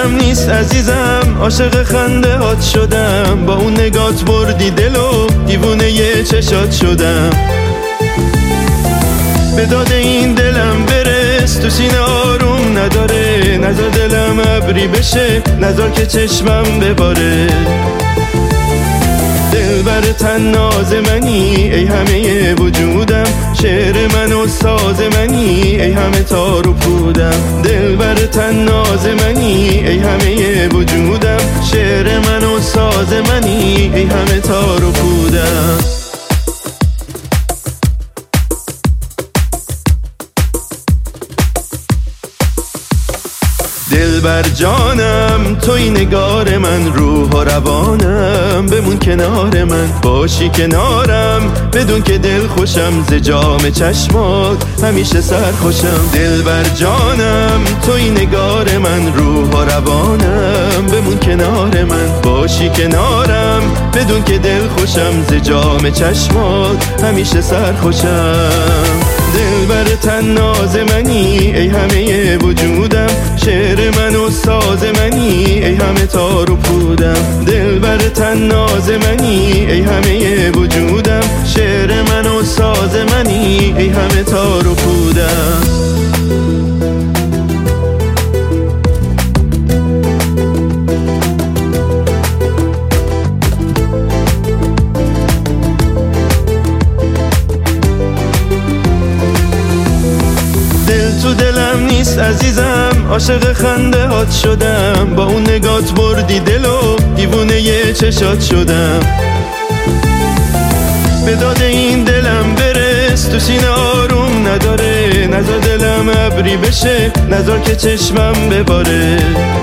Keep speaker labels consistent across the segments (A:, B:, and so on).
A: دلم نیست عزیزم، عاشق خنده هات شدم. با اون نگات بردی دلو، دیوونه یه چشات شدم. به داد این دلم برس، تو سینه آروم نداره. نذار دلم ابری بشه، نذار که چشمم بباره. دلبر طناز منی ای همه وجودم، شعر من و ساز منی ای همه تار و پودم. دلبر طناز منی ای همه وجودم، شعر من و ساز منی ای همه تار و پودم. دلبر جانم توی نگار من، روح و روانم. بمون کنار من، باشی کنارم، بدون که دل خوشم ز جام چشمات همیشه سرخوشم. دلبر جانم توی نگار من، روح و روانم. بمون کنار من، باشی کنارم، بدون که دل خوشم ز جام چشمات همیشه سرخوشم. دلبر طناز منی ای همه وجودم، شعر من و ساز منی ای همه تار و پودم. دلبر طناز منی ای همه وجودم، شعر من و ساز منی ای همه تار و پودم. تو دلم نیست عزیزم، عاشق خنده هات شدم. با اون نگات بردی دلو، دیوونه یه چشات شدم. به داد این دلم برس، تو سینه آروم نداره. نذار دلم ابری بشه، نذار که چشمم بباره.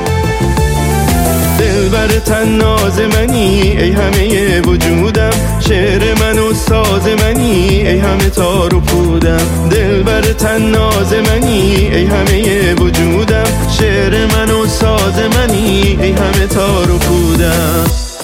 A: دلبر طناز منی ای همه وجودم، شعر من و ساز منی ای همه تار و پودم. دلبر طناز منی ای همه وجودم، شعر من و ساز منی ای همه تار و پودم.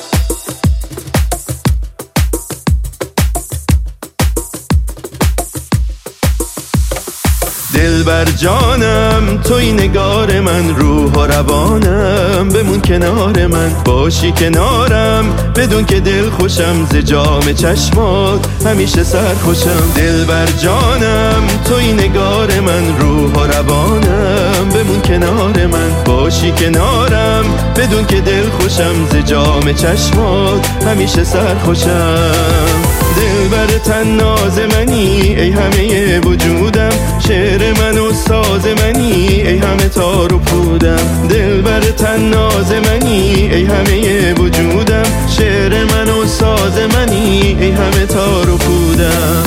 A: دلبر جانم توی نگار من، روح و روانم. بمون کنار من، باشی کنارم، بدون که دل خوشم ز جام چشمات همیشه سرخوشم. دلبر جانم توی نگار من، روح و روانم. بمون کنار من، باشی کنارم، بدون که دل خوشم ز جام چشمات همیشه سرخوشم. دلبر طناز منی ای همه وجودم، شعر من و ساز منی ای همه تار و پودم. دلبر طناز منی ای همه وجودم، شعر من و ساز منی ای همه تار و پودم.